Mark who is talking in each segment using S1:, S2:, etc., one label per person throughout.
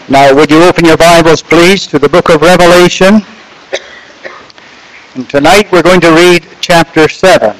S1: Now, would you open your Bibles, please, to the book of Revelation? And tonight we're going to read chapter 7.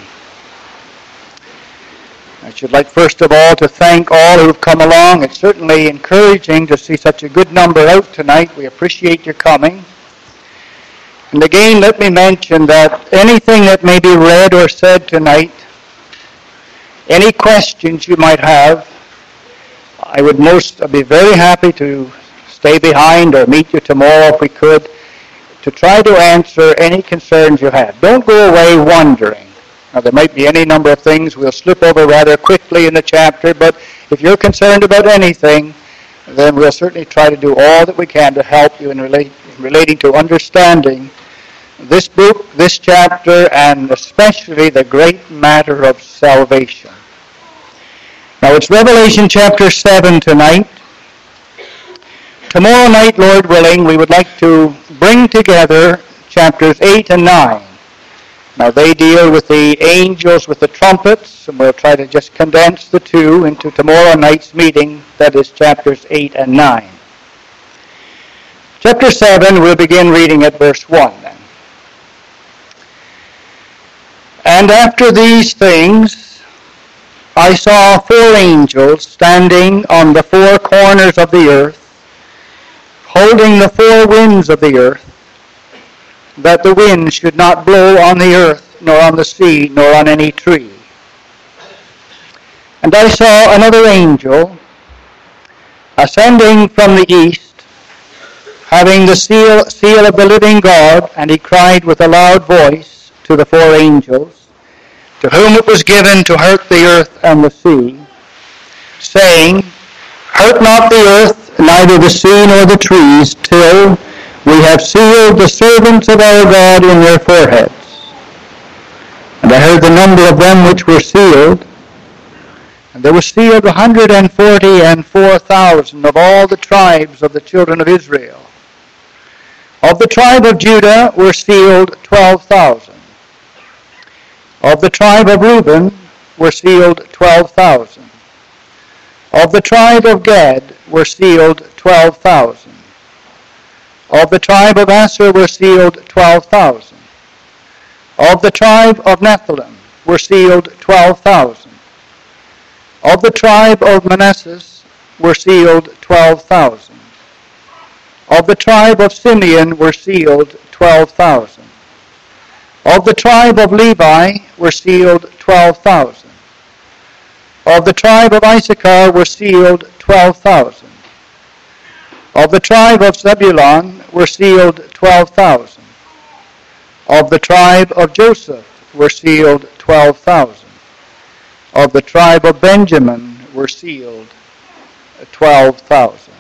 S1: I should like, first of all, to thank all who have come along. It's certainly encouraging to see such a good number out tonight. We appreciate your coming. And again, let me mention that anything that may be read or said tonight, any questions you might have, I would be very happy to stay behind or meet you tomorrow if we could, to try to answer any concerns you have. Don't go away wondering. Now, there might be any number of things we'll slip over rather quickly in the chapter, but if you're concerned about anything, then we'll certainly try to do all that we can to help you in relating to understanding this book, this chapter, and especially the great matter of salvation. Now, it's Revelation chapter 7 tonight. Tomorrow night, Lord willing, we would like to bring together chapters 8 and 9. Now, they deal with the angels with the trumpets, and we'll try to just condense the two into tomorrow night's meeting, that is chapters 8 and 9. Chapter 7, we'll begin reading at verse 1 then. And after these things, I saw 4 angels standing on the 4 corners of the earth, holding the 4 winds of the earth, that the wind should not blow on the earth, nor on the sea, nor on any tree. And I saw another angel ascending from the east, having the seal of the living God, and he cried with a loud voice to the 4 angels, to whom it was given to hurt the earth and the sea, saying, Hurt not the earth, neither the sea nor the trees, till we have sealed the servants of our God in their foreheads. And I heard the number of them which were sealed, and there were sealed 144,000 of all the tribes of the children of Israel. Of the tribe of Judah were sealed 12,000. Of the tribe of Reuben were sealed 12,000. Of the tribe of Gad were sealed 12,000. Of the tribe of Asher were sealed 12,000. Of the tribe of Nephilim were sealed 12,000. Of the tribe of Manasseh were sealed 12,000. Of the tribe of Simeon were sealed 12,000. Of the tribe of Levi were sealed 12,000. Of the tribe of Issachar were sealed 12,000. Of the tribe of Zebulun were sealed 12,000. Of the tribe of Joseph were sealed 12,000. Of the tribe of Benjamin were sealed 12,000.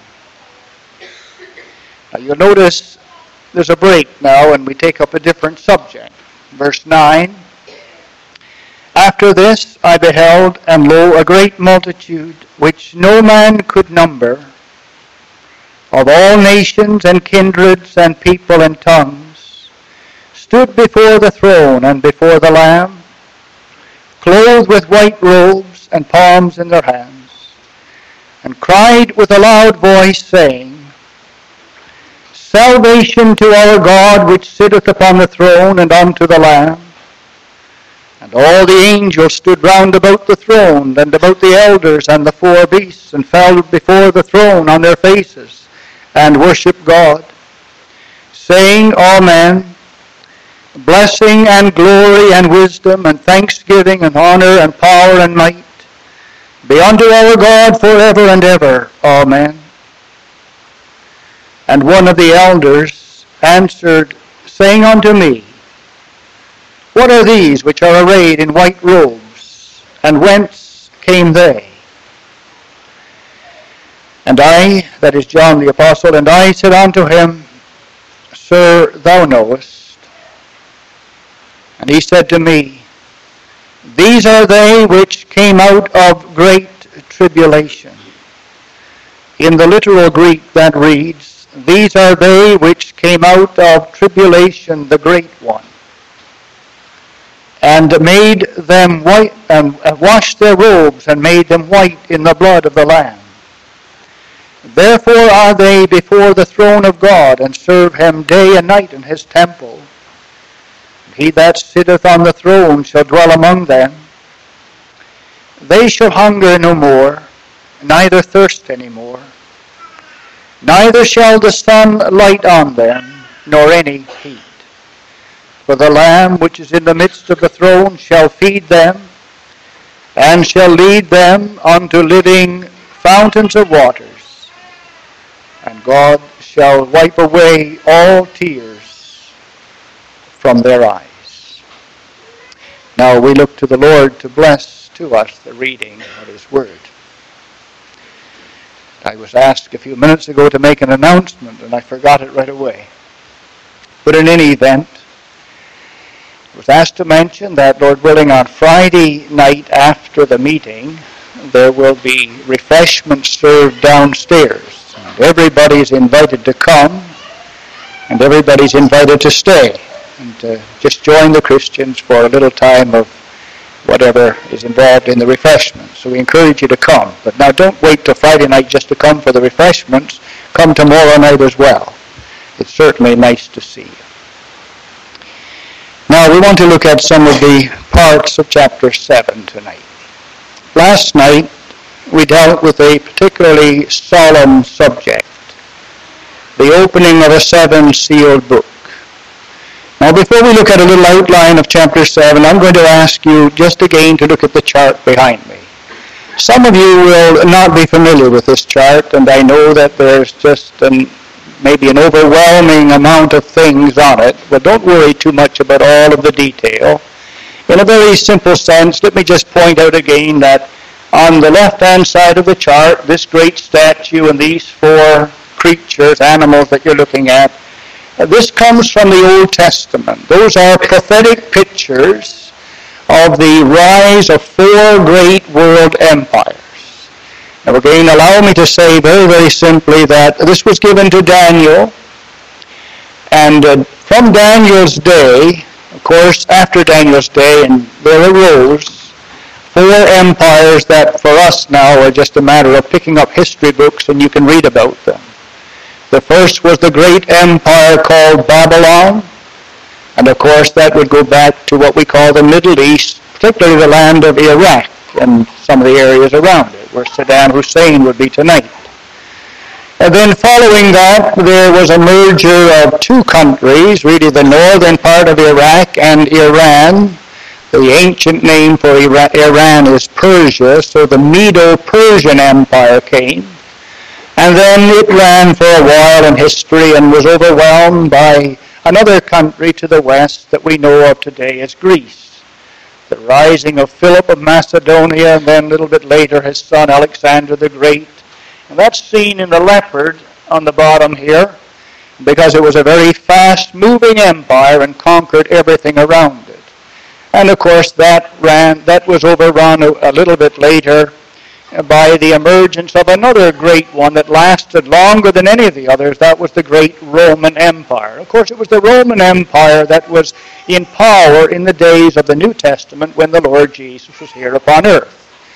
S1: Now you'll notice there's a break now and we take up a different subject. Verse 9. After this I beheld, and lo, a great multitude, which no man could number, of all nations and kindreds and people and tongues, stood before the throne and before the Lamb, clothed with white robes and palms in their hands, and cried with a loud voice, saying, Salvation to our God which sitteth upon the throne and unto the Lamb. And all the angels stood round about the throne, and about the elders and the 4 beasts, and fell before the throne on their faces, and worshipped God, saying, Amen. Blessing and glory and wisdom and thanksgiving and honor and power and might be unto our God forever and ever. Amen. And one of the elders answered, saying unto me, What are these which are arrayed in white robes, and whence came they? And I, that is John the Apostle, and I said unto him, Sir, thou knowest. And he said to me, These are they which came out of great tribulation. In the literal Greek that reads, These are they which came out of tribulation, the great one, and made them white, and washed their robes, and made them white in the blood of the Lamb. Therefore are they before the throne of God, and serve him day and night in his temple. He that sitteth on the throne shall dwell among them. They shall hunger no more, neither thirst any more. Neither shall the sun light on them, nor any heat. For the Lamb which is in the midst of the throne shall feed them, and shall lead them unto living fountains of waters. And God shall wipe away all tears from their eyes. Now we look to the Lord to bless to us the reading of his word. I was asked a few minutes ago to make an announcement, and I forgot it right away. But in any event, I was asked to mention that, Lord willing, on Friday night after the meeting, there will be refreshments served downstairs. And everybody's invited to come, and everybody's invited to stay, and to just join the Christians for a little time of whatever is involved in the refreshments. So we encourage you to come. But now don't wait till Friday night just to come for the refreshments. Come tomorrow night as well. It's certainly nice to see you. Now we want to look at some of the parts of chapter 7 tonight. Last night we dealt with a particularly solemn subject, the opening of a seven-sealed book. Now before we look at a little outline of chapter 7, I'm going to ask you just again to look at the chart behind me. Some of you will not be familiar with this chart, and I know that there's just maybe an overwhelming amount of things on it, but don't worry too much about all of the detail. In a very simple sense, let me just point out again that on the left-hand side of the chart, this great statue and these four creatures, animals that you're looking at, this comes from the Old Testament. Those are prophetic pictures of the rise of four great world empires. Now again, allow me to say very, very simply that this was given to Daniel, and from Daniel's day, of course, after Daniel's day, and there arose four empires that for us now are just a matter of picking up history books and you can read about them. The first was the great empire called Babylon, and of course that would go back to what we call the Middle East, particularly the land of Iraq and some of the areas around it, where Saddam Hussein would be tonight. And then following that, there was a merger of two countries, really the northern part of Iraq and Iran. The ancient name for Iran is Persia, so the Medo-Persian Empire came. And then it ran for a while in history and was overwhelmed by another country to the west that we know of today as Greece. The rising of Philip of Macedonia, and then a little bit later his son Alexander the Great. And that's seen in the leopard on the bottom here, because it was a very fast-moving empire and conquered everything around it. And of course that was overrun a little bit later by the emergence of another great one that lasted longer than any of the others. That was the great Roman Empire. Of course, it was the Roman Empire that was in power in the days of the New Testament when the Lord Jesus was here upon earth.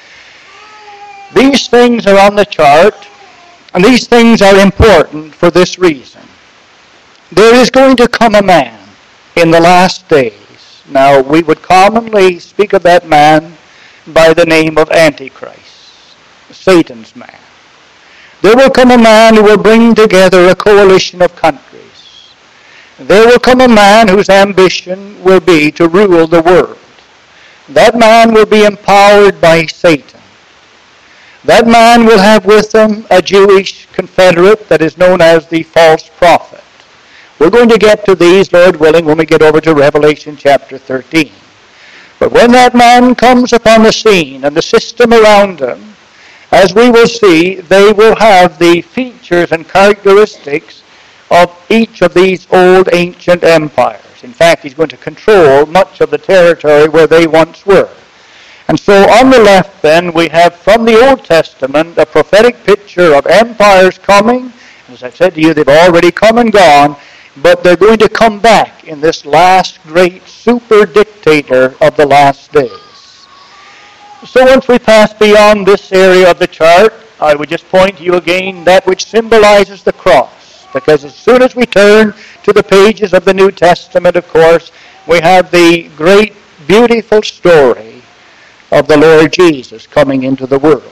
S1: These things are on the chart, and these things are important for this reason. There is going to come a man in the last days. Now, we would commonly speak of that man by the name of Antichrist. Satan's man. There will come a man who will bring together a coalition of countries. There will come a man whose ambition will be to rule the world. That man will be empowered by Satan. That man will have with him a Jewish confederate that is known as the false prophet. We're going to get to these, Lord willing, when we get over to Revelation chapter 13. But when that man comes upon the scene and the system around him, as we will see, they will have the features and characteristics of each of these old ancient empires. In fact, he's going to control much of the territory where they once were. And so on the left then, we have from the Old Testament a prophetic picture of empires coming. As I said to you, they've already come and gone, but they're going to come back in this last great super dictator of the last days. So once we pass beyond this area of the chart, I would just point to you again that which symbolizes the cross. Because as soon as we turn to the pages of the New Testament, of course, we have the great, beautiful story of the Lord Jesus coming into the world.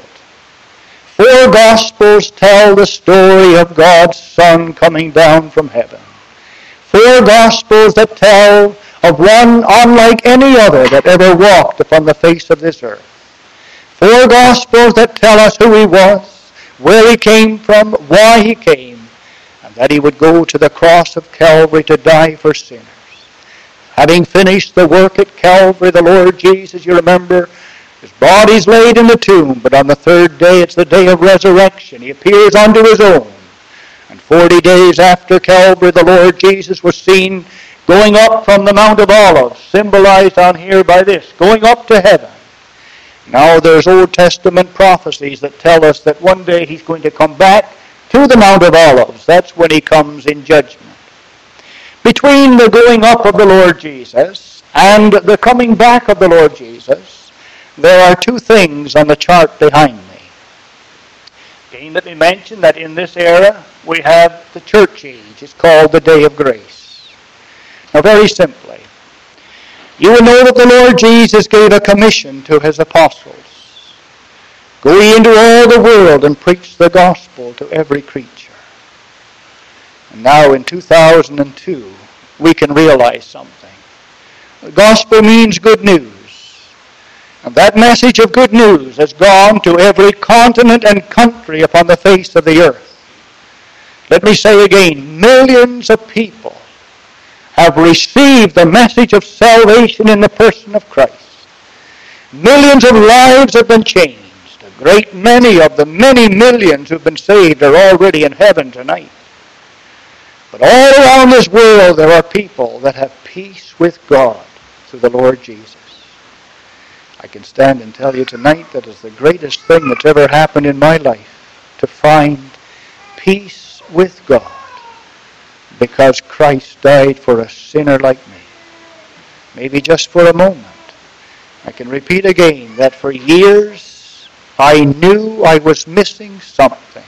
S1: 4 Gospels tell the story of God's Son coming down from heaven. 4 Gospels that tell of one unlike any other that ever walked upon the face of this earth. 4 Gospels that tell us who he was, where he came from, why he came, and that he would go to the cross of Calvary to die for sinners. Having finished the work at Calvary, the Lord Jesus, you remember, his body's laid in the tomb, but on the 3rd day, it's the day of resurrection. He appears unto his own. And 40 days after Calvary, the Lord Jesus was seen going up from the Mount of Olives, symbolized on here by this, going up to heaven. Now there's Old Testament prophecies that tell us that one day he's going to come back to the Mount of Olives. That's when he comes in judgment. Between the going up of the Lord Jesus and the coming back of the Lord Jesus, there are 2 things on the chart behind me. Again, let me mention that in this era we have the church age. It's called the Day of Grace. Now, very simply, you will know that the Lord Jesus gave a commission to his apostles. Go ye into all the world and preach the gospel to every creature. And now in 2002, we can realize something. The gospel means good news. And that message of good news has gone to every continent and country upon the face of the earth. Let me say again, millions of people have received the message of salvation in the person of Christ. Millions of lives have been changed. A great many of the many millions who have been saved are already in heaven tonight. But all around this world there are people that have peace with God through the Lord Jesus. I can stand and tell you tonight that is the greatest thing that's ever happened in my life, to find peace with God because Christ died for a sinner like me. Maybe just for a moment. I can repeat again that for years I knew I was missing something.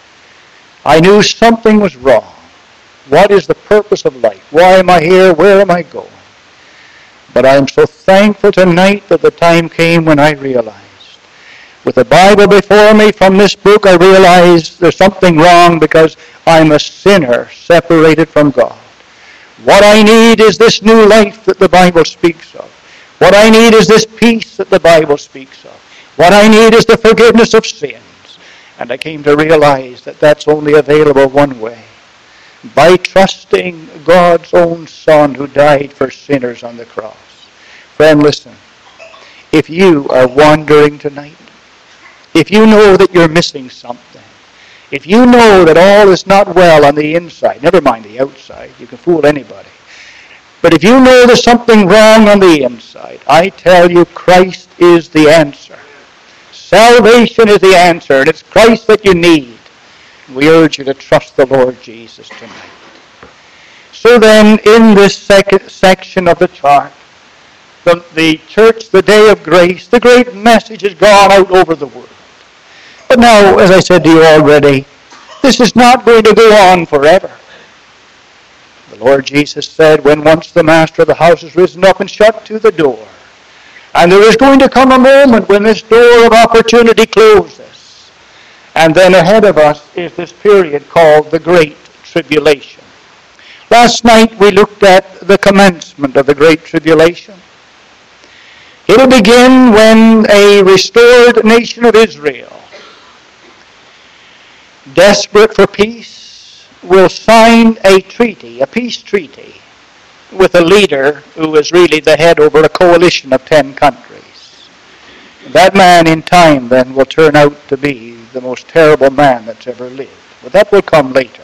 S1: I knew something was wrong. What is the purpose of life? Why am I here? Where am I going? But I am so thankful tonight that the time came when I realized. With the Bible before me from this book, I realized there's something wrong because I'm a sinner separated from God. What I need is this new life that the Bible speaks of. What I need is this peace that the Bible speaks of. What I need is the forgiveness of sins. And I came to realize that that's only available one way. By trusting God's own Son who died for sinners on the cross. Friend, listen. If you are wandering tonight, if you know that you're missing something, if you know that all is not well on the inside, never mind the outside, you can fool anybody. But if you know there's something wrong on the inside, I tell you Christ is the answer. Salvation is the answer, and it's Christ that you need. We urge you to trust the Lord Jesus tonight. So then, in this second section of the chart, the church, the day of grace, the great message has gone out over the world. But now, as I said to you already, this is not going to go on forever. The Lord Jesus said, when once the master of the house has risen up and shut to the door, and there is going to come a moment when this door of opportunity closes. And then ahead of us is this period called the Great Tribulation. Last night we looked at the commencement of the Great Tribulation. It will begin when a restored nation of Israel, desperate for peace, will sign a treaty, a peace treaty, with a leader who is really the head over a coalition of 10 countries. That man in time then will turn out to be the most terrible man that's ever lived. But that will come later.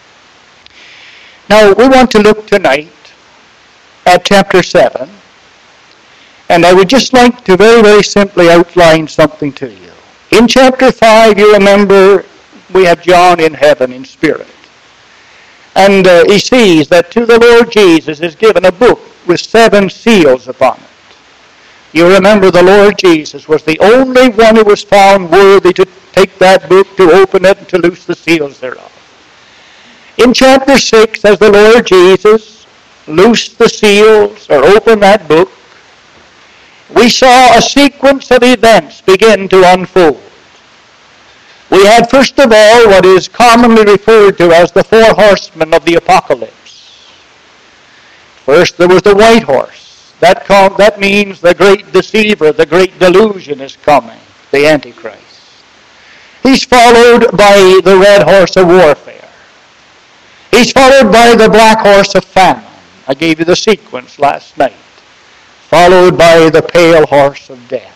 S1: Now, we want to look tonight at chapter 7. And I would just like to very, very simply outline something to you. In chapter 5, you remember, we have John in heaven in spirit. And he sees that to the Lord Jesus is given a book with 7 seals upon it. You remember the Lord Jesus was the only one who was found worthy to take that book, to open it, and to loose the seals thereof. In chapter 6, as the Lord Jesus loosed the seals or opened that book, we saw a sequence of events begin to unfold. We had, first of all, what is commonly referred to as the four horsemen of the apocalypse. First, there was the white horse. That means the great deceiver, the great delusion is coming, the Antichrist. He's followed by the red horse of warfare. He's followed by the black horse of famine. I gave you the sequence last night. Followed by the pale horse of death.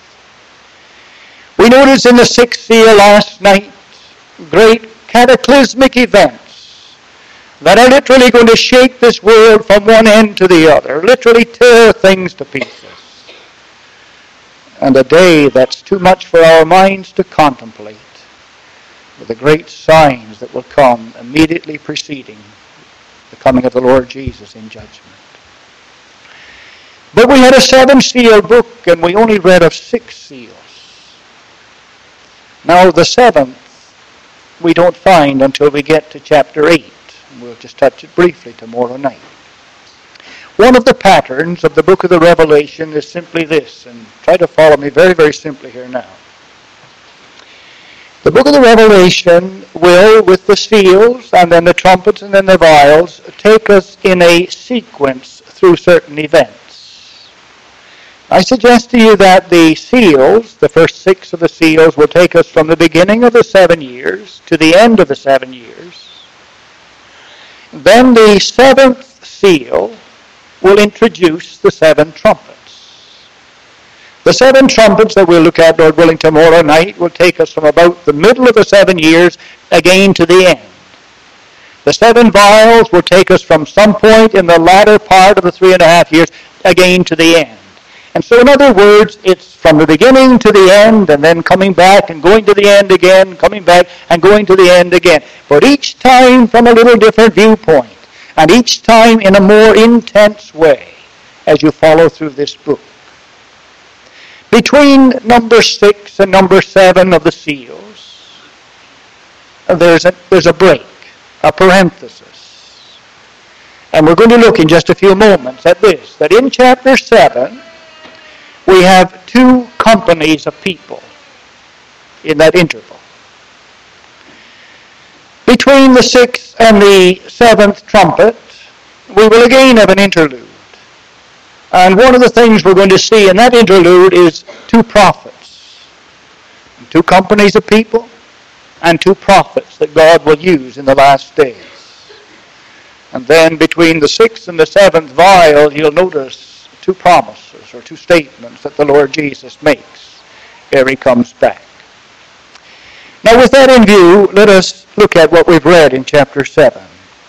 S1: We noticed in the sixth seal last night great cataclysmic events that are literally going to shake this world from one end to the other, literally tear things to pieces. And a day that's too much for our minds to contemplate, with the great signs that will come immediately preceding the coming of the Lord Jesus in judgment. But we had a seven-seal book, and we only read of 6 seals. Now, the 7th we don't find until we get to chapter 8. And we'll just touch it briefly tomorrow night. One of the patterns of the book of the Revelation is simply this, and try to follow me very, very simply here now. The book of the Revelation will, with the seals, and then the trumpets, and then the vials, take us in a sequence through certain events. I suggest to you that the seals, the first 6 of the seals, will take us from the beginning of the 7 years to the end of the 7 years. Then the 7th seal will introduce the 7 trumpets. The 7 trumpets that we'll look at, Lord willing, tomorrow night will take us from about the middle of the 7 years again to the end. The 7 vials will take us from some point in the latter part of the 3.5 years again to the end. And so, in other words, it's from the beginning to the end, and then coming back and going to the end again, coming back and going to the end again. But each time from a little different viewpoint, and each time in a more intense way as you follow through this book. Between number 6 and number 7 of the seals, there's a break, a parenthesis. And we're going to look in just a few moments at this, that in chapter 7, we have 2 companies of people in that interval. Between the 6th and the 7th trumpet, we will again have an interlude. And one of the things we're going to see in that interlude is 2 prophets. 2 companies of people and 2 prophets that God will use in the last days. And then between the 6th and the 7th vial, you'll notice 2 promises or 2 statements that the Lord Jesus makes ere he comes back. Now, with that in view, let us look at what we've read in chapter 7.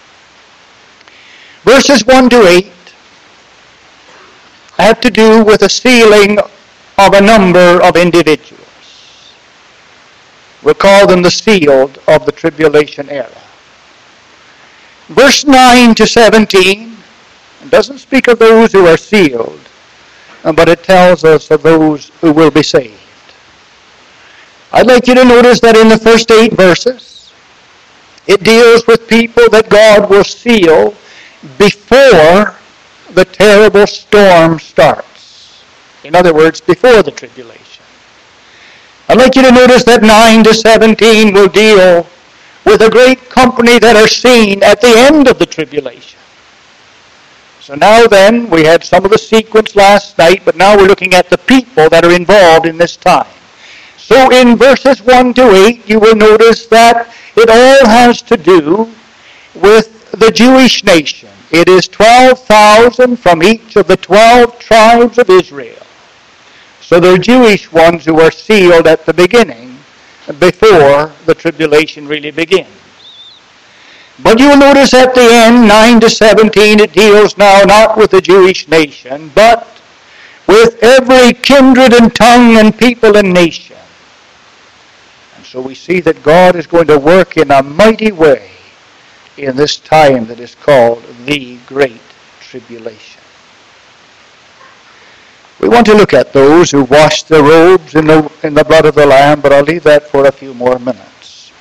S1: Verses 1 to 8 have to do with the sealing of a number of individuals. We'll call them the sealed of the tribulation era. Verse 9 to 17 doesn't speak of those who are sealed, but it tells us of those who will be saved. I'd like you to notice that in the first 8 verses, it deals with people that God will seal before the terrible storm starts. In other words, before the tribulation. I'd like you to notice that 9 to 17 will deal with a great company that are seen at the end of the tribulation. So now then, we had some of the sequence last night, but now we're looking at the people that are involved in this time. So in verses 1 to 8, you will notice that it all has to do with the Jewish nation. It is 12,000 from each of the 12 tribes of Israel. So they're Jewish ones who are sealed at the beginning, before the tribulation really begins. But you'll notice at the end, 9 to 17, it deals now not with the Jewish nation, but with every kindred and tongue and people and nation. And so we see that God is going to work in a mighty way in this time that is called the Great Tribulation. We want to look at those who washed their robes in the blood of the Lamb, but I'll leave that for a few more minutes.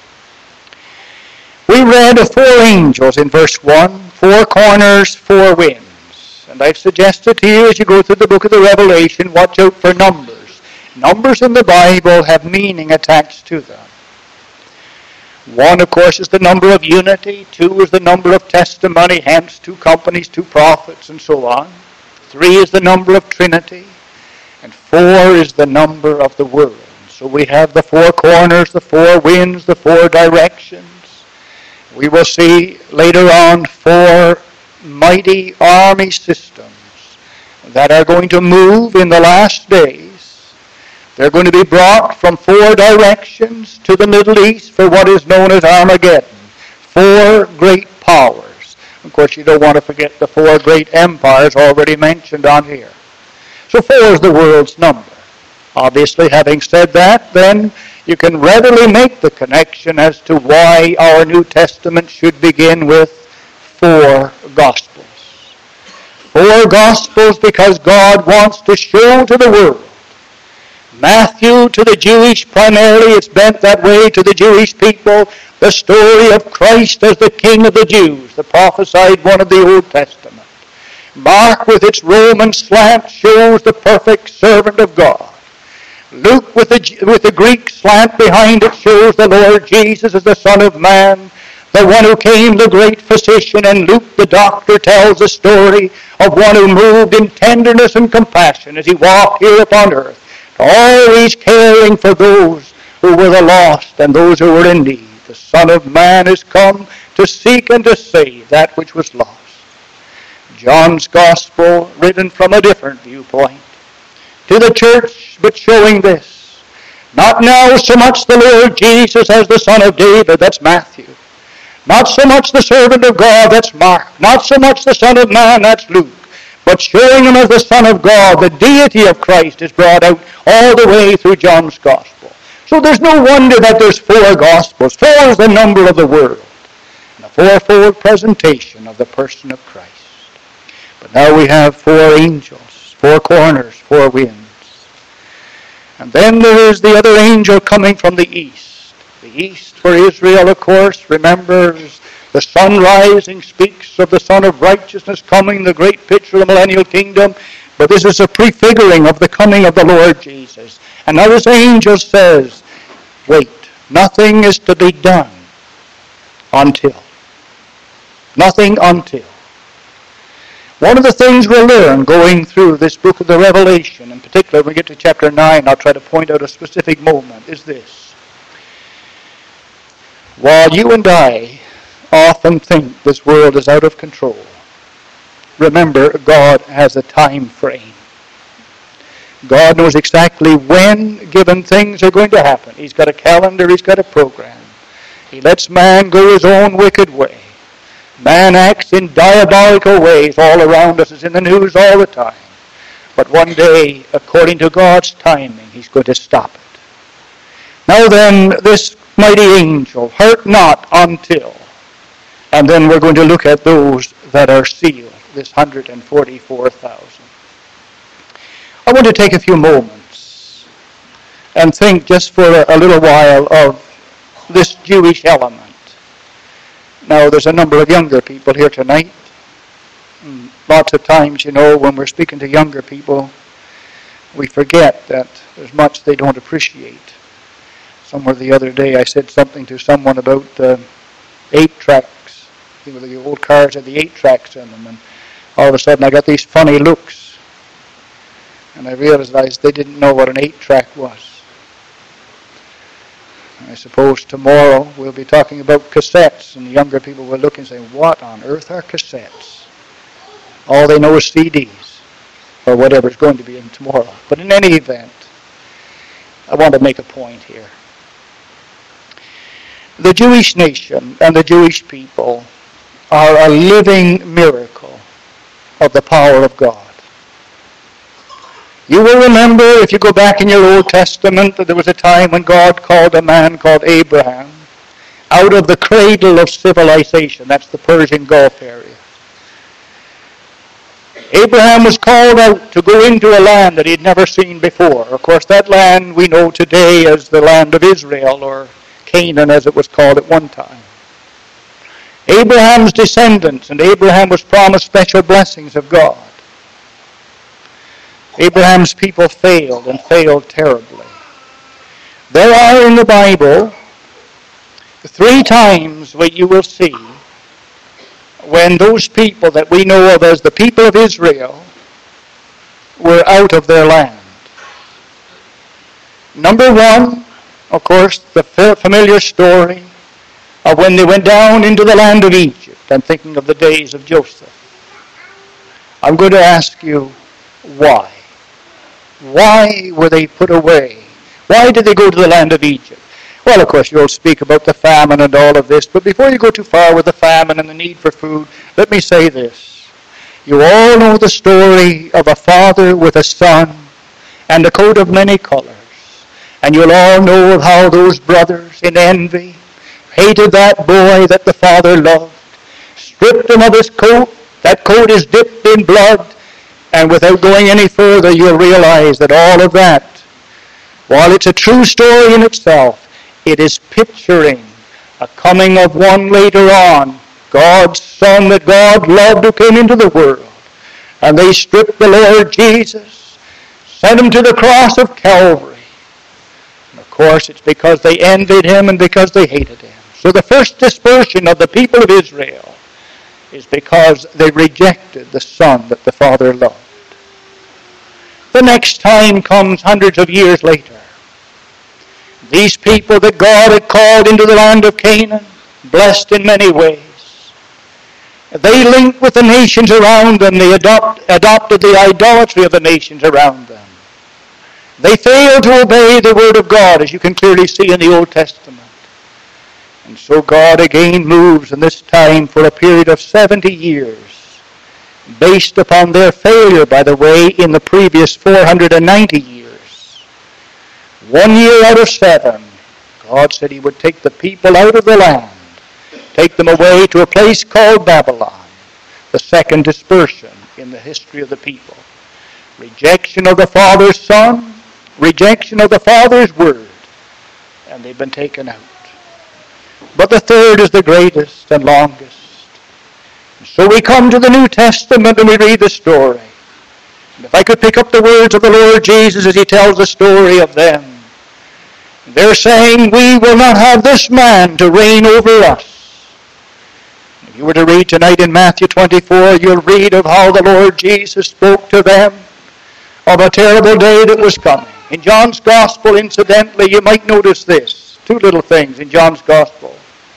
S1: We read of 4 angels in verse 1, 4 corners, 4 winds. And I've suggested to you as you go through the book of the Revelation, watch out for numbers. Numbers in the Bible have meaning attached to them. 1, of course, is the number of unity. 2 is the number of testimony, hence 2 companies, 2 prophets, and so on. 3 is the number of Trinity. And 4 is the number of the world. So we have the 4 corners, the 4 winds, the 4 directions. We will see later on 4 mighty army systems that are going to move in the last days. They're going to be brought from 4 directions to the Middle East for what is known as Armageddon. 4 great powers. Of course, you don't want to forget the 4 great empires already mentioned on here. So 4 is the world's number. Obviously, having said that, then you can readily make the connection as to why our New Testament should begin with 4 Gospels. 4 Gospels because God wants to show to the world. Matthew to the Jewish, primarily it's bent that way to the Jewish people, the story of Christ as the King of the Jews, the prophesied one of the Old Testament. Mark with its Roman slant shows the perfect servant of God. Luke with the Greek slant behind it shows the Lord Jesus as the Son of Man, the one who came, the great physician, and Luke the doctor tells the story of one who moved in tenderness and compassion as he walked here upon earth, always caring for those who were the lost and those who were in need. The Son of Man is come to seek and to save that which was lost. John's Gospel, written from a different viewpoint, to the church, but showing this. Not now so much the Lord Jesus as the Son of David, that's Matthew. Not so much the servant of God, that's Mark. Not so much the Son of Man, that's Luke. But showing him as the Son of God, the deity of Christ is brought out all the way through John's Gospel. So there's no wonder that there's 4 Gospels. 4 is the number of the world. And a 4-fold presentation of the person of Christ. But now we have 4 angels, 4 corners, 4 winds. And then there is the other angel coming from the east. The east for Israel, of course, remembers the sun rising, speaks of the Son of Righteousness coming, the great picture of the millennial kingdom. But this is a prefiguring of the coming of the Lord Jesus. And now this angel says, wait, nothing is to be done until. Nothing until. One of the things we'll learn going through this book of the Revelation, in particular when we get to chapter 9, I'll try to point out a specific moment, is this. While you and I often think this world is out of control, remember, God has a time frame. God knows exactly when given things are going to happen. He's got a calendar, he's got a program. He lets man go his own wicked way. Man acts in diabolical ways all around us. It's in the news all the time. But one day, according to God's timing, he's going to stop it. Now then, this mighty angel, hurt not until. And then we're going to look at those that are sealed, this 144,000. I want to take a few moments and think just for a little while of this Jewish element. Now, there's a number of younger people here tonight. Lots of times, you know, when we're speaking to younger people, we forget that there's much they don't appreciate. Somewhere the other day I said something to someone about 8 tracks. You know, the old cars had the 8 tracks in them, and all of a sudden I got these funny looks. And I realized they didn't know what an 8-track was. I suppose tomorrow we'll be talking about cassettes, and the younger people will look and say, what on earth are cassettes? All they know is CDs, or whatever's going to be in tomorrow. But in any event, I want to make a point here. The Jewish nation and the Jewish people are a living miracle of the power of God. You will remember, if you go back in your Old Testament, that there was a time when God called a man called Abraham out of the cradle of civilization. That's the Persian Gulf area. Abraham was called out to go into a land that he'd never seen before. Of course, that land we know today as the land of Israel, or Canaan as it was called at one time. Abraham's descendants, and Abraham was promised special blessings of God. Abraham's people failed, and failed terribly. There are in the Bible 3 times what you will see when those people that we know of as the people of Israel were out of their land. Number 1, of course, the familiar story of when they went down into the land of Egypt. I'm thinking of the days of Joseph. I'm going to ask you, why? Why were they put away? Why did they go to the land of Egypt? Well, of course, you'll speak about the famine and all of this, but before you go too far with the famine and the need for food, let me say this. You all know the story of a father with a son and a coat of many colors. And you'll all know of how those brothers, in envy, hated that boy that the father loved, stripped him of his coat. That coat is dipped in blood, and without going any further, you'll realize that all of that, while it's a true story in itself, it is picturing a coming of one later on, God's Son that God loved, who came into the world. And they stripped the Lord Jesus, sent him to the cross of Calvary. And of course, it's because they envied him and because they hated him. So the first dispersion of the people of Israel is because they rejected the Son that the Father loved. The next time comes hundreds of years later. These people that God had called into the land of Canaan, blessed in many ways, they linked with the nations around them. They adopted the idolatry of the nations around them. They failed to obey the Word of God, as you can clearly see in the Old Testament. And so God again moves in this time for a period of 70 years, based upon their failure, by the way, in the previous 490 years. 1 year out of 7, God said he would take the people out of the land, take them away to a place called Babylon, the second dispersion in the history of the people. Rejection of the Father's Son, rejection of the Father's Word, and they've been taken out. But the third is the greatest and longest. And so we come to the New Testament and we read the story. And if I could pick up the words of the Lord Jesus as he tells the story of them, they're saying, we will not have this man to reign over us. If you were to read tonight in Matthew 24, you'll read of how the Lord Jesus spoke to them of a terrible day that was coming. In John's Gospel, incidentally, you might notice this. 2 little things in John's Gospel.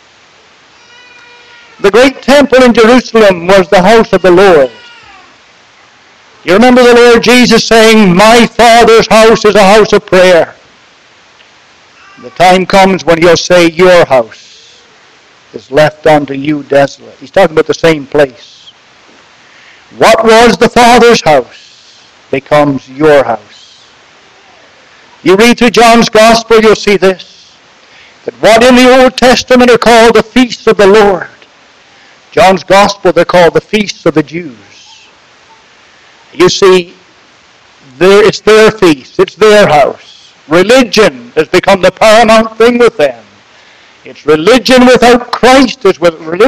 S1: The great temple in Jerusalem was the house of the Lord. You remember the Lord Jesus saying, my Father's house is a house of prayer. The time comes when he'll say, your house is left unto you desolate. He's talking about the same place. What was the Father's house becomes your house. You read through John's Gospel, you'll see this. That what in the Old Testament are called the feasts of the Lord, John's Gospel, they're called the feasts of the Jews. You see, it's their feast, it's their house. Religion has become the paramount thing with them. It's religion without Christ is with religion.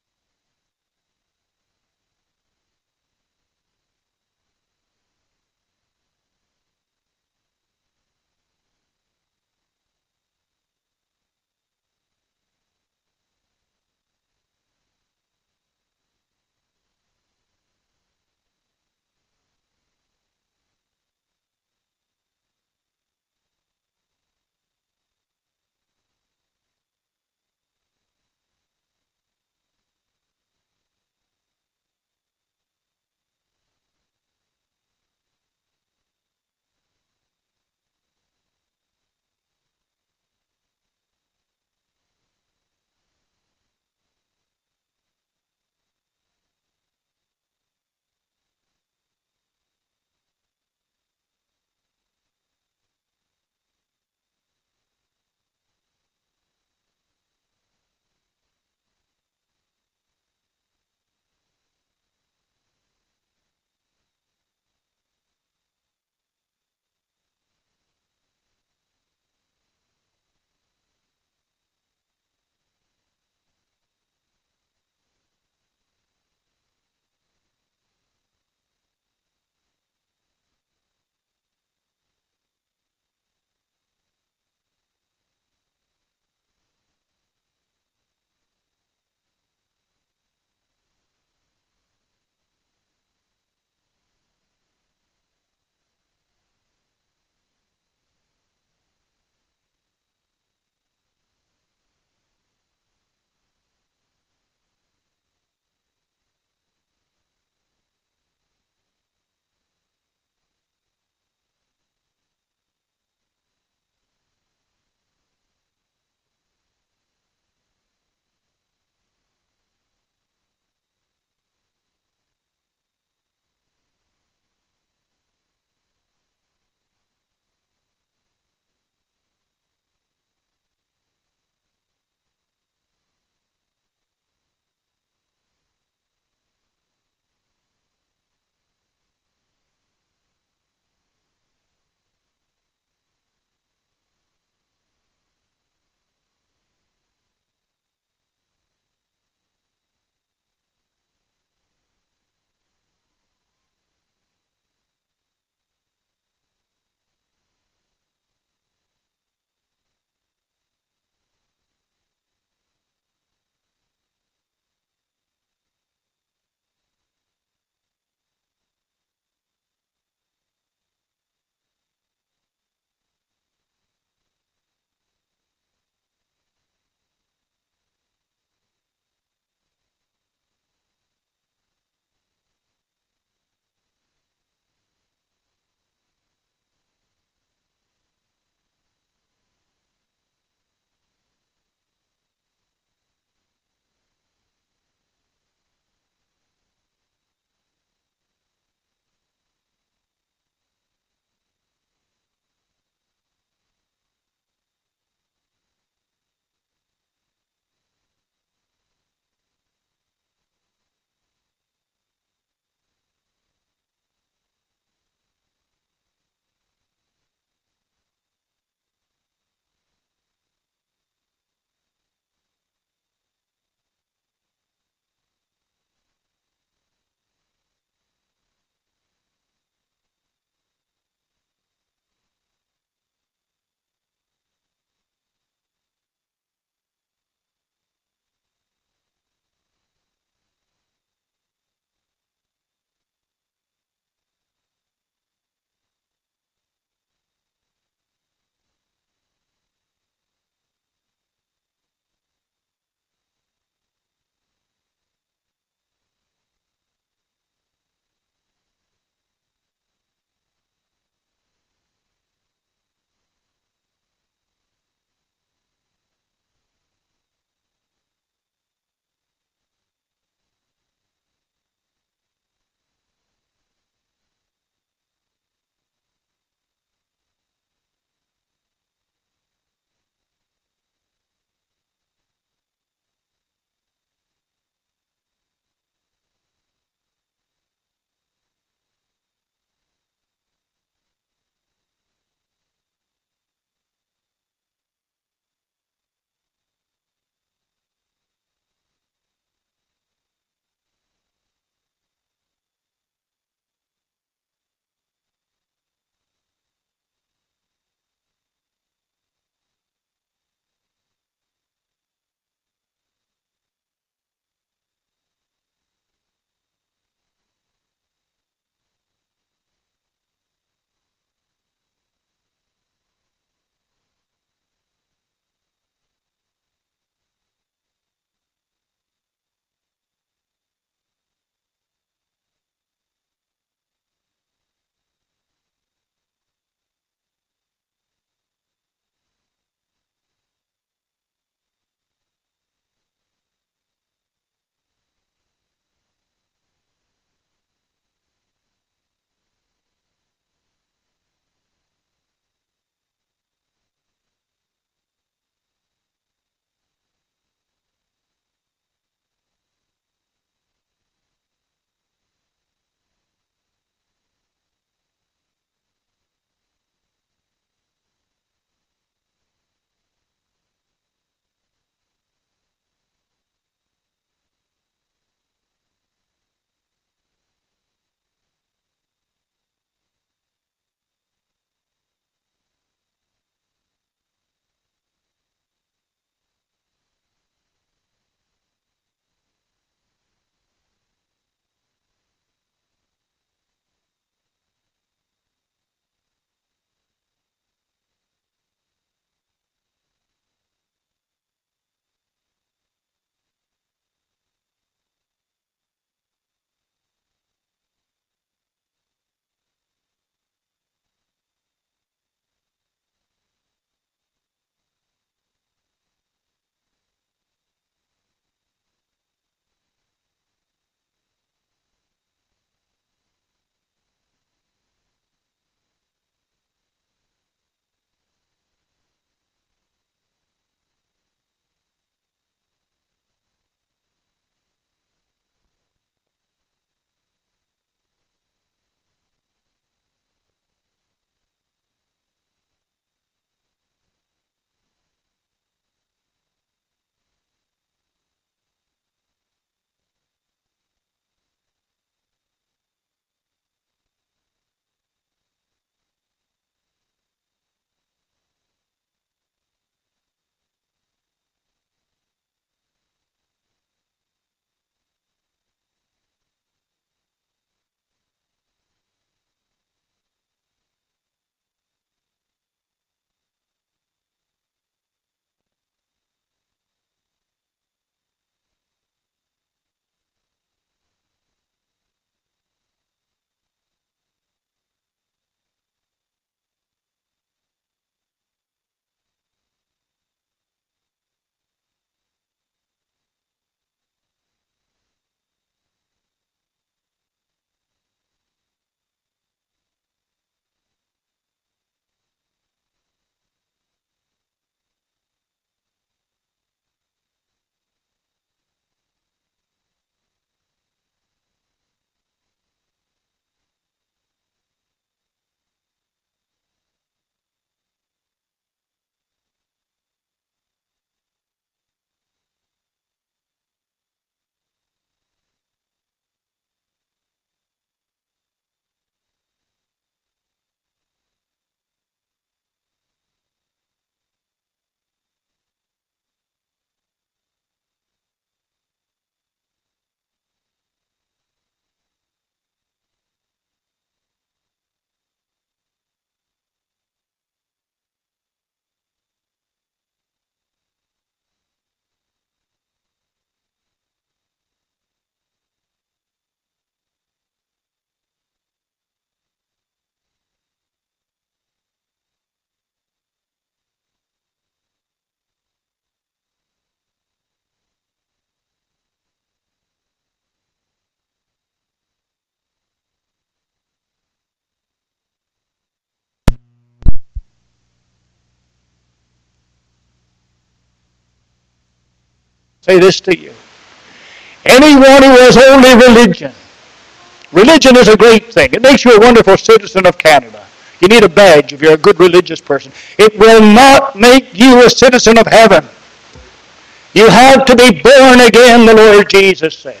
S1: say this to you. Anyone who has only religion. Religion is a great thing. It makes you a wonderful citizen of Canada. You need a badge if you're a good religious person. It will not make you a citizen of heaven. You have to be born again, the Lord Jesus says.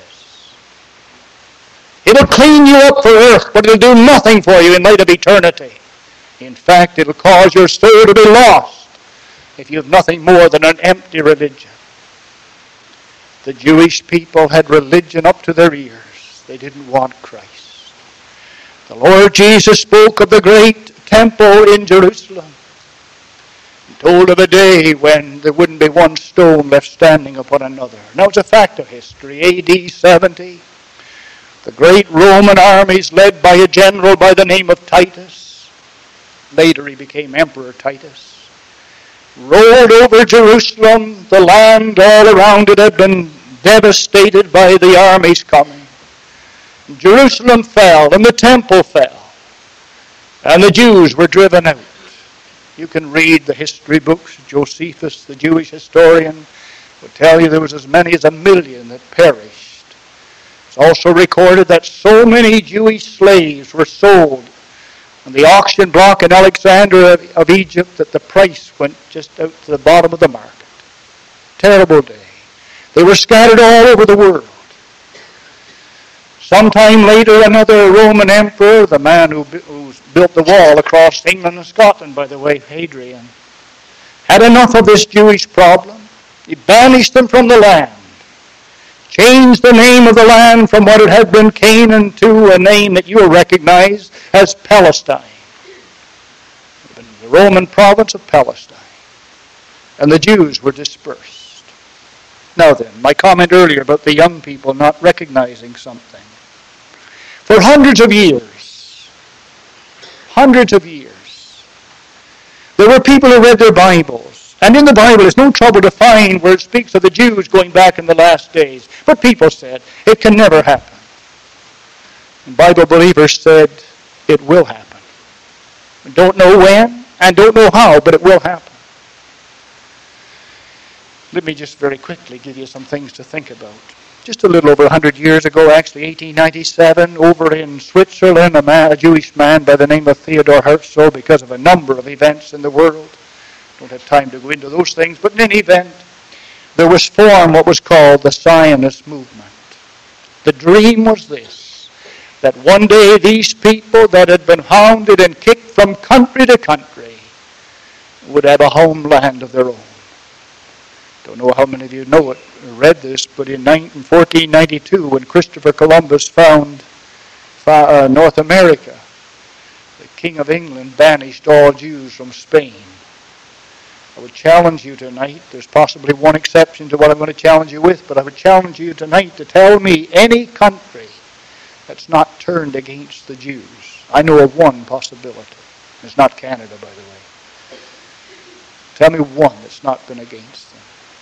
S1: It'll clean you up for earth, but it'll do nothing for you in light of eternity. In fact, it'll cause your soul to be lost if you have nothing more than an empty religion. The Jewish people had religion up to their ears. They didn't want Christ. The Lord Jesus spoke of the great temple in Jerusalem. He told of a day when there wouldn't be one stone left standing upon another. Now it's a fact of history. A.D. 70, the great Roman armies led by a general by the name of Titus, later he became Emperor Titus, rolled over Jerusalem. The land all around it had been devastated by the armies coming. Jerusalem fell and the temple fell. And the Jews were driven out. You can read the history books. Josephus, the Jewish historian, will tell you there was as many as 1 million that perished. It's also recorded that so many Jewish slaves were sold on the auction block in Alexandria of Egypt that the price went just out to the bottom of the market. Terrible day. They were scattered all over the world. Sometime later, another Roman emperor, the man who built the wall across England and Scotland, by the way, Hadrian, had enough of this Jewish problem. He banished them from the land, changed the name of the land from what it had been Canaan to a name that you'll recognize as Palestine, the Roman province of Palestine. And the Jews were dispersed. Now then, my comment earlier about the young people not recognizing something. For hundreds of years, there were people who read their Bibles. And in the Bible, it's no trouble to find where it speaks of the Jews going back in the last days. But people said, it can never happen. And Bible believers said, it will happen. We don't know when and don't know how, but it will happen. Let me just very quickly give you some things to think about. Just a little over 100 years ago, actually 1897, over in Switzerland, a Jewish man by the name of Theodor Herzl, because of a number of events in the world, don't have time to go into those things, but in any event, there was formed what was called the Zionist movement. The dream was this, that one day these people that had been hounded and kicked from country to country would have a homeland of their own. Don't know how many of you know it or read this, but in 1492, when Christopher Columbus found North America, the King of England banished all Jews from Spain. I would challenge you tonight, there's possibly one exception to what I'm going to challenge you with, but I would challenge you tonight to tell me any country that's not turned against the Jews. I know of one possibility. It's not Canada, by the way. Tell me one that's not been against them.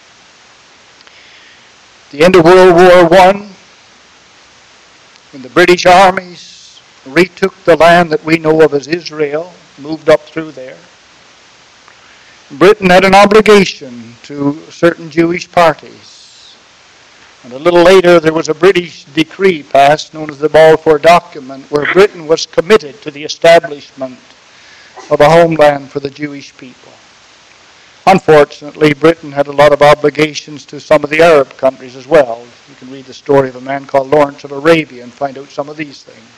S1: At the end of World War I, when the British armies retook the land that we know of as Israel, moved up through there, Britain had an obligation to certain Jewish parties. And a little later there was a British decree passed known as the Balfour Document, where Britain was committed to the establishment of a homeland for the Jewish people. Unfortunately, Britain had a lot of obligations to some of the Arab countries as well. You can read the story of a man called Lawrence of Arabia and find out some of these things.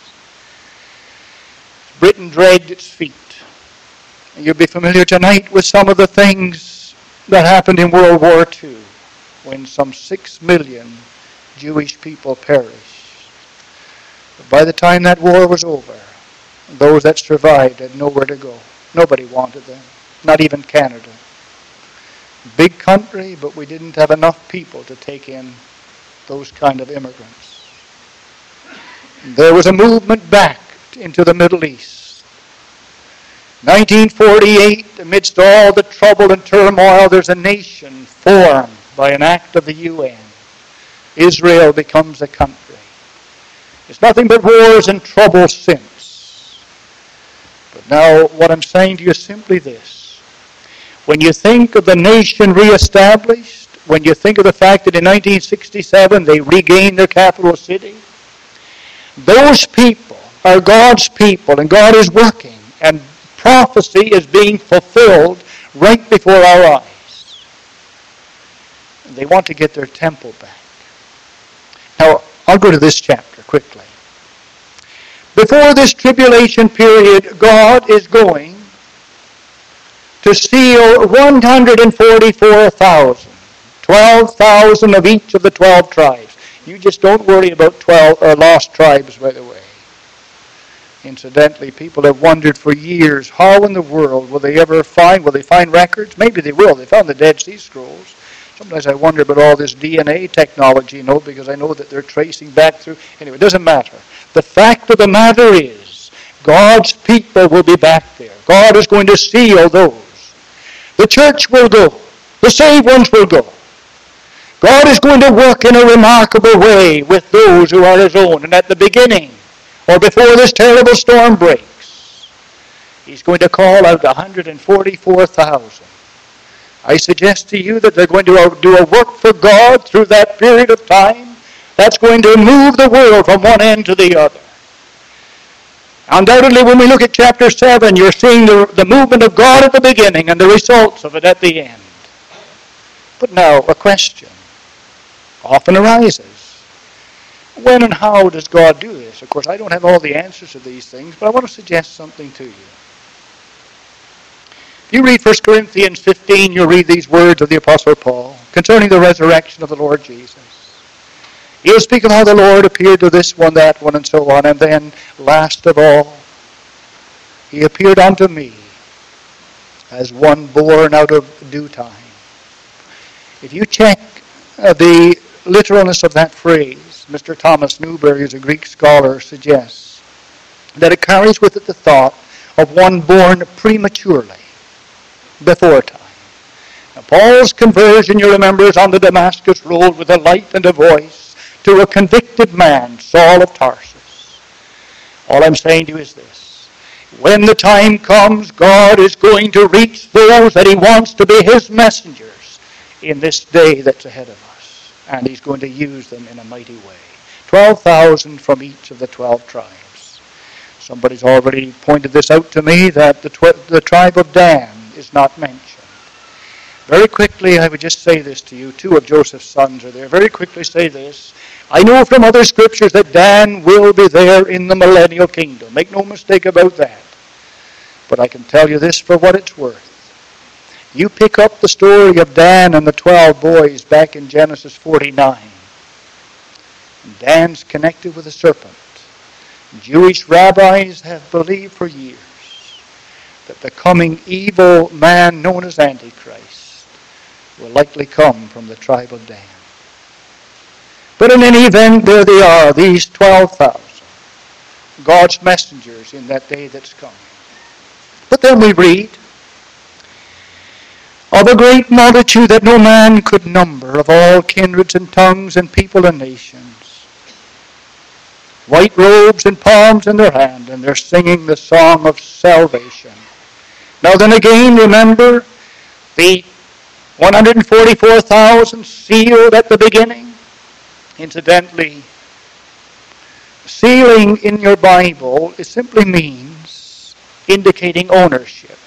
S1: Britain dragged its feet. And you'll be familiar tonight with some of the things that happened in World War II, when some 6 million Jewish people perished. But by the time that war was over, those that survived had nowhere to go. Nobody wanted them, not even Canada. Big country, but we didn't have enough people to take in those kind of immigrants. There was a movement back into the Middle East. 1948, amidst all the trouble and turmoil, there's a nation formed by an act of the UN. Israel becomes a country. It's nothing but wars and trouble since. But now what I'm saying to you is simply this. When you think of the nation reestablished, when you think of the fact that in 1967 they regained their capital city. Those people are God's people, and God is working, and prophecy is being fulfilled right before our eyes. And they want to get their temple back. Now, I'll go to this chapter quickly. Before this tribulation period, God is going to seal 144,000, 12,000 of each of the 12 tribes. You just don't worry about 12 lost tribes, by the way. Incidentally, people have wondered for years, how in the world will they find records? Maybe they will. They found the Dead Sea Scrolls. Sometimes I wonder about all this DNA technology, because I know that they're tracing back through. Anyway, it doesn't matter. The fact of the matter is, God's people will be back there. God is going to seal those. The church will go. The saved ones will go. God is going to work in a remarkable way with those who are His own. And at the beginning, or before this terrible storm breaks, He's going to call out 144,000. I suggest to you that they're going to do a work for God through that period of time that's going to move the world from one end to the other. Undoubtedly, when we look at chapter 7, you're seeing the movement of God at the beginning and the results of it at the end. But now, a question often arises. When and how does God do this? Of course, I don't have all the answers to these things, but I want to suggest something to you. If you read 1 Corinthians 15, you'll read these words of the Apostle Paul concerning the resurrection of the Lord Jesus. He'll speak of how the Lord appeared to this one, that one, and so on. And then, last of all, He appeared unto me as one born out of due time. If you check the literalness of that phrase, Mr. Thomas Newberry, who's a Greek scholar, suggests that it carries with it the thought of one born prematurely, before time. Now, Paul's conversion, you remember, is on the Damascus road with a light and a voice to a convicted man, Saul of Tarsus. All I'm saying to you is this. When the time comes, God is going to reach those that He wants to be His messengers in this day that's ahead of us. And He's going to use them in a mighty way. 12,000 from each of the 12 tribes. Somebody's already pointed this out to me, that the tribe of Dan is not mentioned. Very quickly, I would just say this to you. 2 of Joseph's sons are there. Very quickly say this. I know from other scriptures that Dan will be there in the millennial kingdom. Make no mistake about that. But I can tell you this for what it's worth. You pick up the story of Dan and the 12 boys back in Genesis 49. And Dan's connected with a serpent. Jewish rabbis have believed for years that the coming evil man known as Antichrist will likely come from the tribe of Dan. But in any event, there they are, these 12,000, God's messengers in that day that's coming. But then we read of a great multitude that no man could number, of all kindreds and tongues and people and nations. White robes and palms in their hand, and they're singing the song of salvation. Now then again, remember the 144,000 sealed at the beginning. Incidentally, sealing in your Bible, it simply means indicating ownership.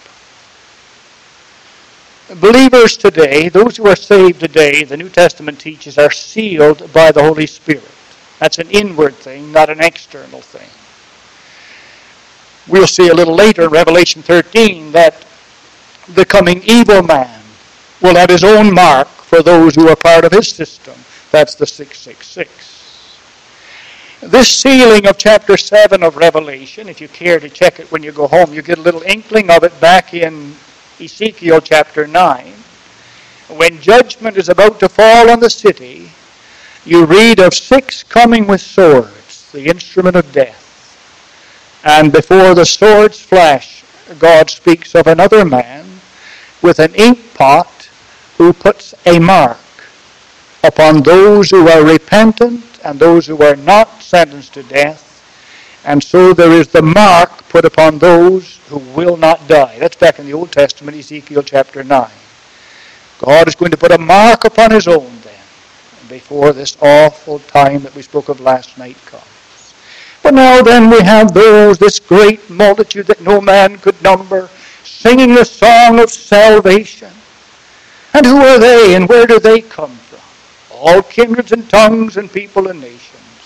S1: Believers today, those who are saved today, the New Testament teaches, are sealed by the Holy Spirit. That's an inward thing, not an external thing. We'll see a little later in Revelation 13 that the coming evil man will have his own mark for those who are part of his system. That's the 666. This sealing of chapter 7 of Revelation, if you care to check it when you go home, you get a little inkling of it back in Ezekiel chapter 9. When judgment is about to fall on the city, you read of 6 coming with swords, the instrument of death. And before the sword's flash, God speaks of another man with an ink pot who puts a mark upon those who are repentant and those who are not sentenced to death. And so there is the mark put upon those who will not die. That's back in the Old Testament, Ezekiel chapter 9. God is going to put a mark upon His own then, before this awful time that we spoke of last night comes. But now then we have this great multitude that no man could number, singing the song of salvation. And who are they, and where do they come from? All kindreds and tongues and people and nations.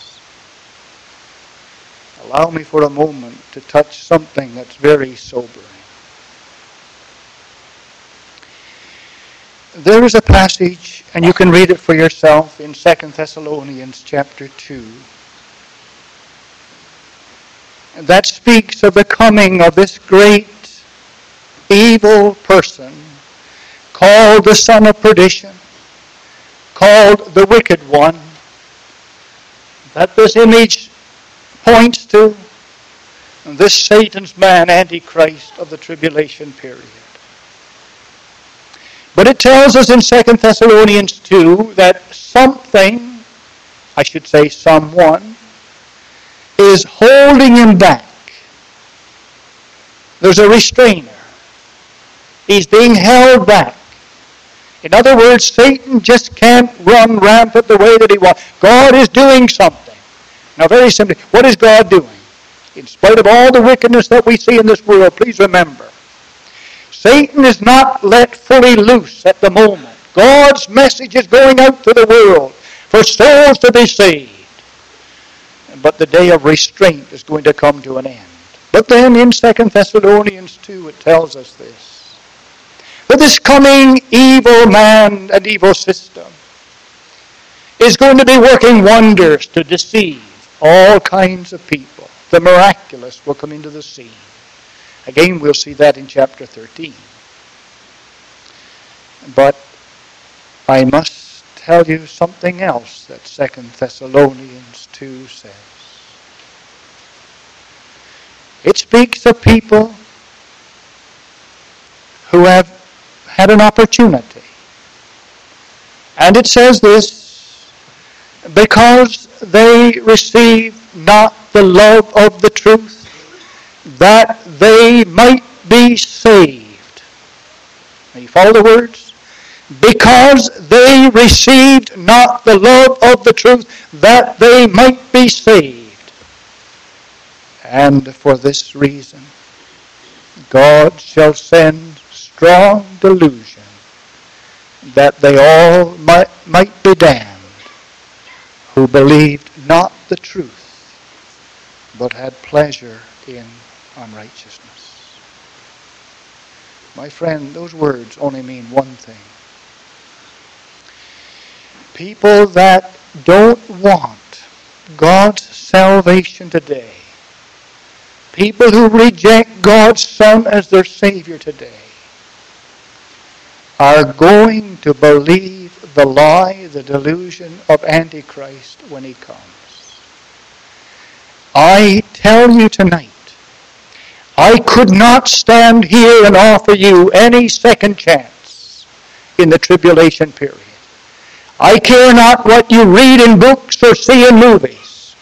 S1: Allow me for a moment to touch something that's very sobering. There is a passage, and you can read it for yourself in 2 Thessalonians chapter 2, that speaks of the coming of this great evil person called the son of perdition, called the wicked one, that this image points to, this Satan's man, Antichrist of the tribulation period. But it tells us in 2 Thessalonians 2 that something, I should say someone, is holding him back. There's a restrainer. He's being held back. In other words, Satan just can't run rampant the way that he wants. God is doing something. Now very simply, what is God doing? In spite of all the wickedness that we see in this world, please remember, Satan is not let fully loose at the moment. God's message is going out to the world for souls to be saved. But the day of restraint is going to come to an end. But then in 2 Thessalonians 2 it tells us this, that this coming evil man and evil system is going to be working wonders to deceive all kinds of people. The miraculous will come into the scene. Again, we'll see that in chapter 13. But I must tell you something else that 2 Thessalonians 2 says. It speaks of people who have had an opportunity. And it says this, because they received not the love of the truth, that they might be saved. Now you follow the words? Because they received not the love of the truth, that they might be saved. And for this reason, God shall send strong delusion, that they all might be damned, who believed not the truth, but had pleasure in unrighteousness. My friend, those words only mean one thing. People that don't want God's salvation today, people who reject God's Son as their Savior today, are going to believe the lie, the delusion of Antichrist when he comes. I tell you tonight, I could not stand here and offer you any second chance in the tribulation period. I care not what you read in books or see in movies.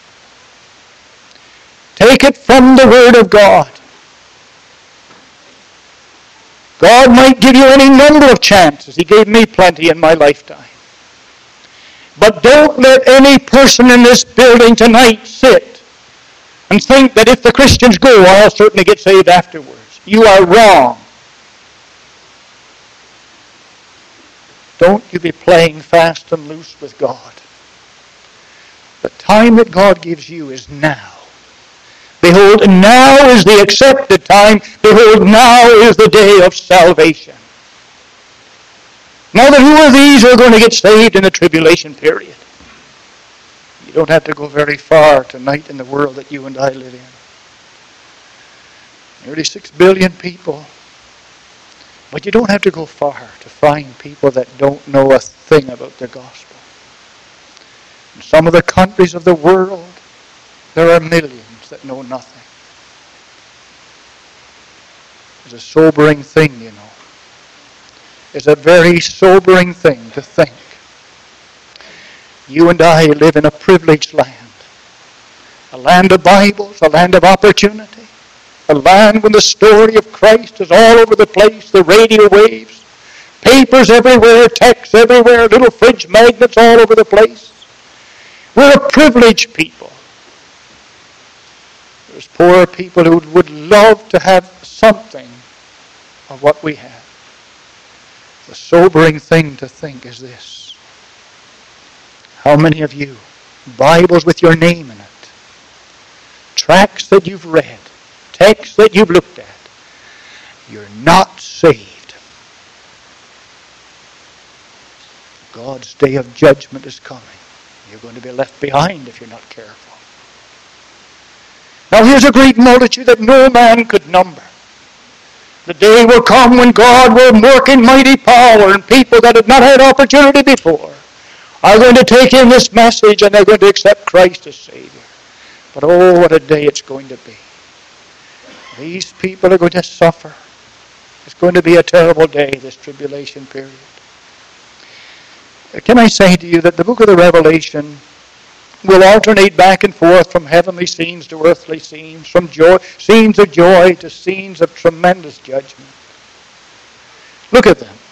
S1: Take it from the Word of God. God might give you any number of chances. He gave me plenty in my lifetime. But don't let any person in this building tonight sit and think that if the Christians go, I'll certainly get saved afterwards. You are wrong. Don't you be playing fast and loose with God. The time that God gives you is now. Behold, now is the accepted time. Behold, now is the day of salvation. Now then, who are these who are going to get saved in the tribulation period? You don't have to go very far tonight in the world that you and I live in. Nearly 6 billion people. But you don't have to go far to find people that don't know a thing about the gospel. In some of the countries of the world, there are millions that know nothing. It's a sobering thing, you know. It's a very sobering thing to think. You and I live in a privileged land. A land of Bibles, a land of opportunity. A land when the story of Christ is all over the place, the radio waves. Papers everywhere, texts everywhere, little fridge magnets all over the place. We're a privileged people. There's poor people who would love to have something of what we have. The sobering thing to think is this. How many of you, Bibles with your name in it, tracts that you've read, texts that you've looked at, you're not saved. God's day of judgment is coming. You're going to be left behind if you're not careful. Now here's a great multitude that no man could number. The day will come when God will work in mighty power, and people that have not had opportunity before are going to take in this message and they're going to accept Christ as Savior. But oh, what a day it's going to be. These people are going to suffer. It's going to be a terrible day, this tribulation period. Can I say to you that the book of the Revelation will alternate back and forth from heavenly scenes to earthly scenes, from scenes of joy to scenes of tremendous judgment. Look at them.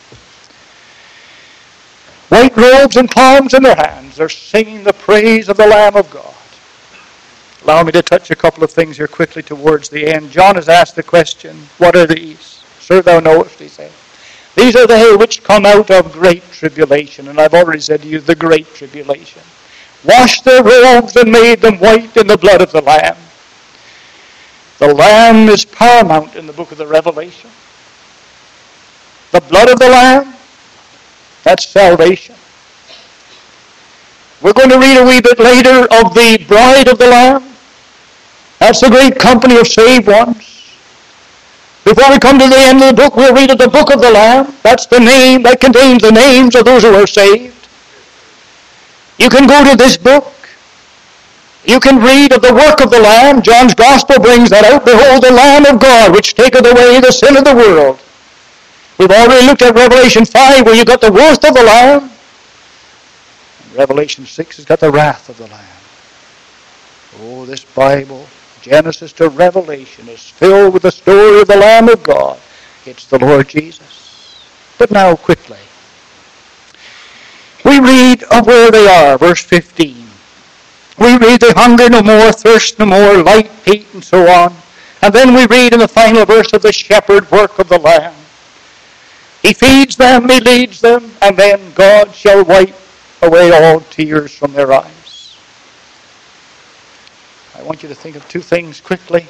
S1: White robes and palms in their hands. They're singing the praise of the Lamb of God. Allow me to touch a couple of things here quickly towards the end. John has asked the question, what are these? Sir, thou knowest, he said. These are they which come out of great tribulation. And I've already said to you, the great tribulation. Washed their robes and made them white in the blood of the Lamb. The Lamb is paramount in the book of the Revelation. The blood of the Lamb, that's salvation. We're going to read a wee bit later of the bride of the Lamb. That's the great company of saved ones. Before we come to the end of the book, we'll read of the book of the Lamb. That's the name that contains the names of those who are saved. You can go to this book. You can read of the work of the Lamb. John's Gospel brings that out. Behold, the Lamb of God, which taketh away the sin of the world. We've already looked at Revelation 5, where you got the worth of the Lamb. And Revelation 6 has got the wrath of the Lamb. Oh, this Bible, Genesis to Revelation, is filled with the story of the Lamb of God. It's the Lord Jesus. But now, quickly, we read of where they are, verse 15. We read they hunger no more, thirst no more, light, heat, and so on. And then we read in the final verse of the shepherd work of the Lamb. He feeds them, he leads them, and then God shall wipe away all tears from their eyes. I want you to think of two things quickly.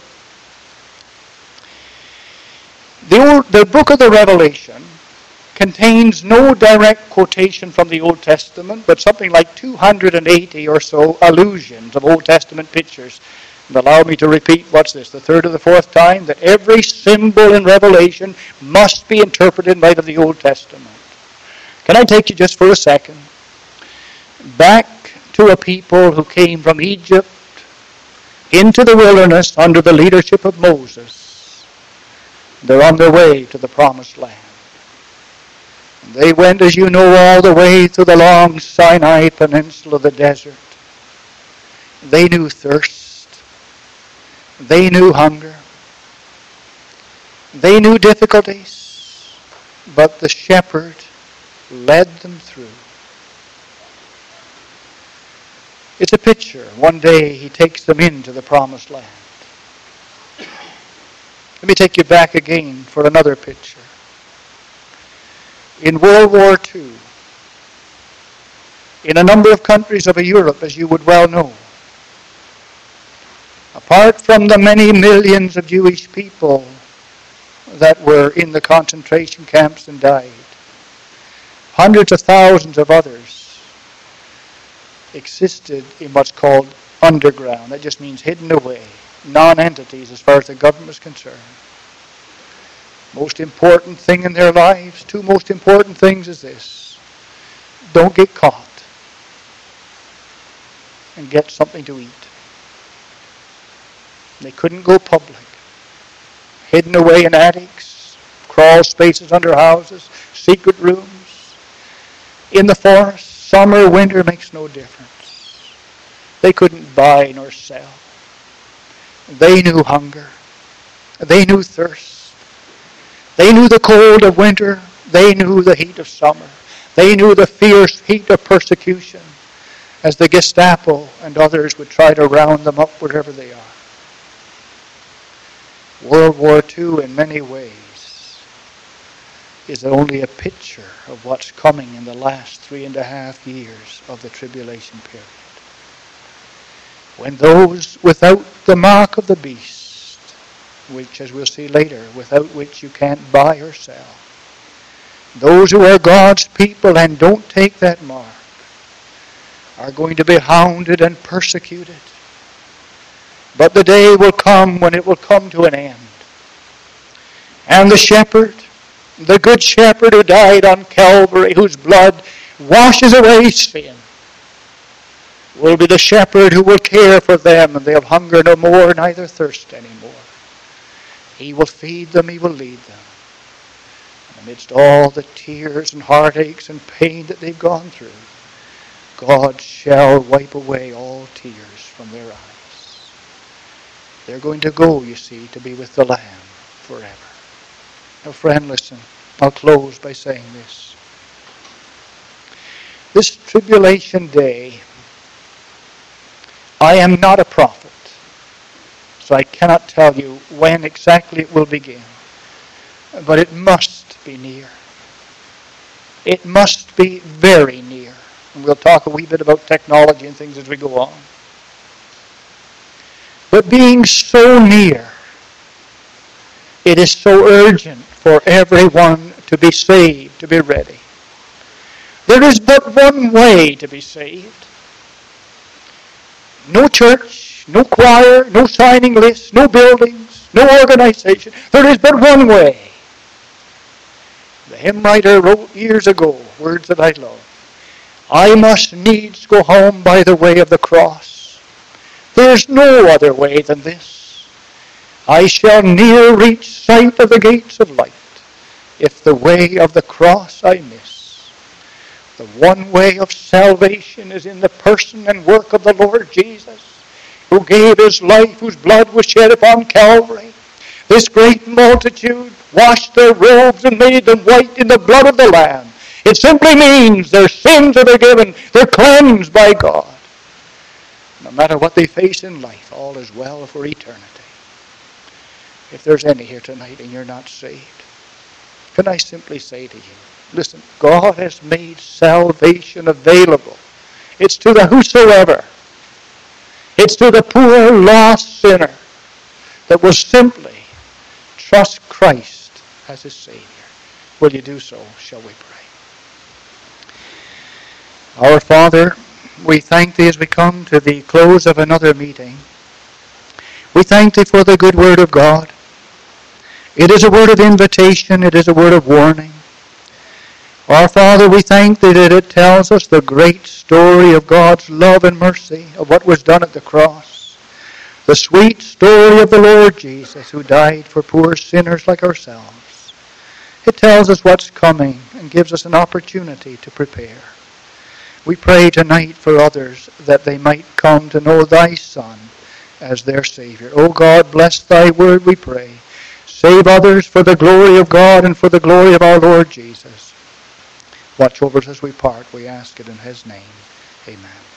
S1: The book of the Revelation contains no direct quotation from the Old Testament, but something like 280 or so allusions of Old Testament pictures. And allow me to repeat, what's this, the third or the fourth time, that every symbol in Revelation must be interpreted in light of the Old Testament. Can I take you just for a second back to a people who came from Egypt into the wilderness under the leadership of Moses? They're on their way to the Promised Land. They went, as you know, all the way through the long Sinai Peninsula, the desert. They knew thirst. They knew hunger. They knew difficulties. But the shepherd led them through. It's a picture. One day he takes them into the Promised Land. Let me take you back again for another picture. In World War II, in a number of countries of Europe, as you would well know, apart from the many millions of Jewish people that were in the concentration camps and died, hundreds of thousands of others existed in what's called underground. That just means hidden away, non-entities as far as the government is concerned. Most important thing in their lives, two most important things is this: don't get caught and get something to eat. They couldn't go public. Hidden away in attics, crawl spaces under houses, secret rooms, in the forest. Summer, winter makes no difference. They couldn't buy nor sell. They knew hunger. They knew thirst. They knew the cold of winter. They knew the heat of summer. They knew the fierce heat of persecution as the Gestapo and others would try to round them up wherever they are. World War II, in many ways, is only a picture of what's coming in the last 3.5 years of the tribulation period. When those without the mark of the beast, which, as we'll see later, without which you can't buy or sell, those who are God's people and don't take that mark, are going to be hounded and persecuted. But the day will come when it will come to an end. And the shepherd, the good shepherd who died on Calvary, whose blood washes away sin, will be the shepherd who will care for them, and they'll hunger no more, neither thirst anymore. He will feed them, he will lead them. And amidst all the tears and heartaches and pain that they've gone through, God shall wipe away all tears from their eyes. They're going to go, you see, to be with the Lamb forever. Now, friend, listen. I'll close by saying this. This tribulation day, I am not a prophet, so I cannot tell you when exactly it will begin. But it must be near. It must be very near. And we'll talk a wee bit about technology and things as we go on. But being so near, it is so urgent for everyone to be saved, to be ready. There is but one way to be saved. No church, no choir, no signing list, no buildings, no organization. There is but one way. The hymn writer wrote years ago words that I love. I must needs go home by the way of the cross. There's no other way than this. I shall ne'er reach sight of the gates of light if the way of the cross I miss. The one way of salvation is in the person and work of the Lord Jesus, who gave his life, whose blood was shed upon Calvary. This great multitude washed their robes and made them white in the blood of the Lamb. It simply means their sins are forgiven. They're cleansed by God. No matter what they face in life, all is well for eternity. If there's any here tonight and you're not saved, can I simply say to you, listen, God has made salvation available. It's to the whosoever. It's to the poor, lost sinner that will simply trust Christ as his Savior. Will you do so? Shall we pray? Our Father, we thank Thee as we come to the close of another meeting. We thank Thee for the good word of God. It is a word of invitation. It is a word of warning. Our Father, we thank Thee that it tells us the great story of God's love and mercy, of what was done at the cross. The sweet story of the Lord Jesus, who died for poor sinners like ourselves. It tells us what's coming and gives us an opportunity to prepare. We pray tonight for others that they might come to know Thy Son as their Savior. O God, bless Thy word, we pray. Save others for the glory of God and for the glory of our Lord Jesus. Watch over us as we part. We ask it in His name. Amen.